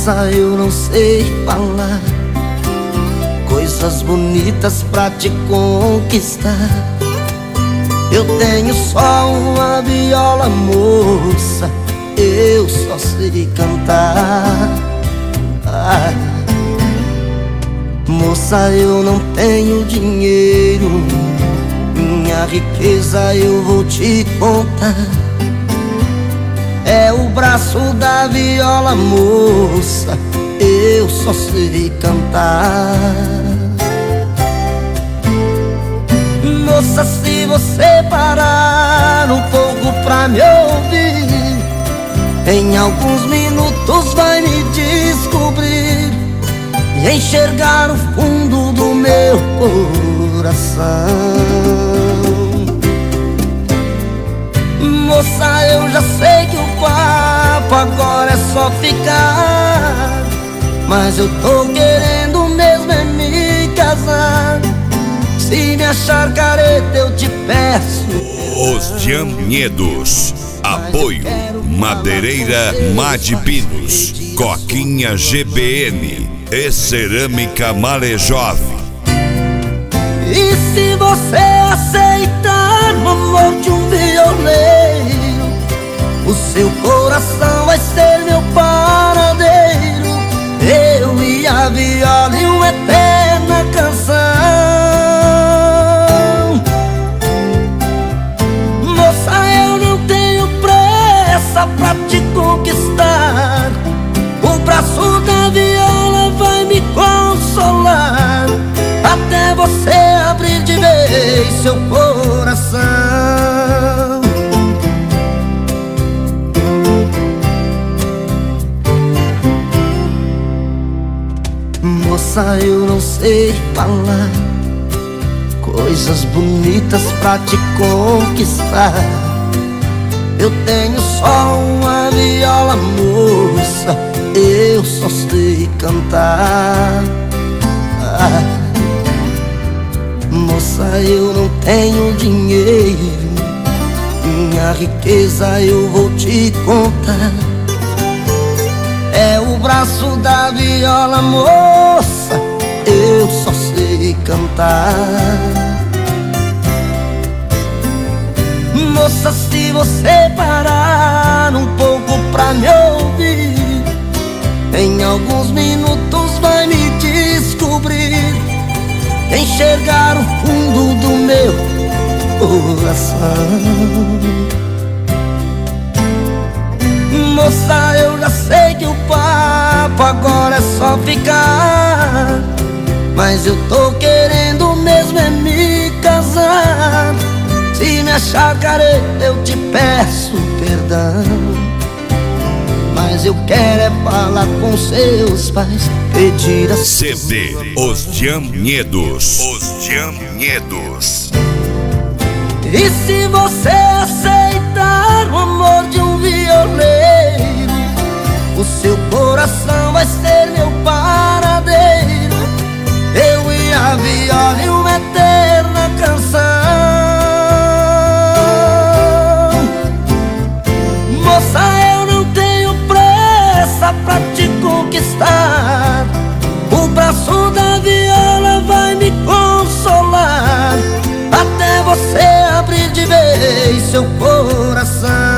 Moça, eu não sei falar coisas bonitas pra te conquistar. Eu tenho só uma viola, moça, eu só sei cantar. Moça, eu não tenho dinheiro, minha riqueza eu vou te contar. É o braço da viola, moça, eu só sei cantar. Moça, se você parar um pouco pra me ouvir, em alguns minutos vai me descobrir e enxergar o fundo do meu coração. Moça, eu já sei que o papo agora é só ficar, mas eu tô querendo mesmo é me casar. Se me achar careta eu te peço. Os Jamniedos. Apoio Madeireira Made Pinos, Coquinha GBN e Cerâmica Malejove. E se você aceitar o amor de um violeiro, o seu coração vai ser meu paradeiro. Eu e a viola e uma eterna canção. Moça, eu não tenho pressa pra te conquistar. O braço da viola vai me consolar, até você abrir de vez seu coração. Moça, eu não sei falar coisas bonitas pra te conquistar. Eu tenho só uma viola, moça, eu só sei cantar. Moça, eu não tenho dinheiro, minha riqueza eu vou te contar. É o braço da viola, moça, eu só sei cantar. Moça, se você parar um pouco pra me ouvir, em alguns minutos vai me descobrir, enxergar o fundo do meu coração. Moça, eu já sei que o papo agora é só ficar, mas eu tô querendo mesmo é me casar. Se me achar careta eu te peço perdão, mas eu quero é falar com seus pais, pedir a CD Os Jamniedos. Os Jamniedos. E se você aceitar o amor de um violeiro, o seu coração vai ser meu paradeiro. Eu e a viola e uma eterna canção. Moça, eu não tenho pressa pra te conquistar. O braço da viola vai me consolar, até você abrir de vez seu coração.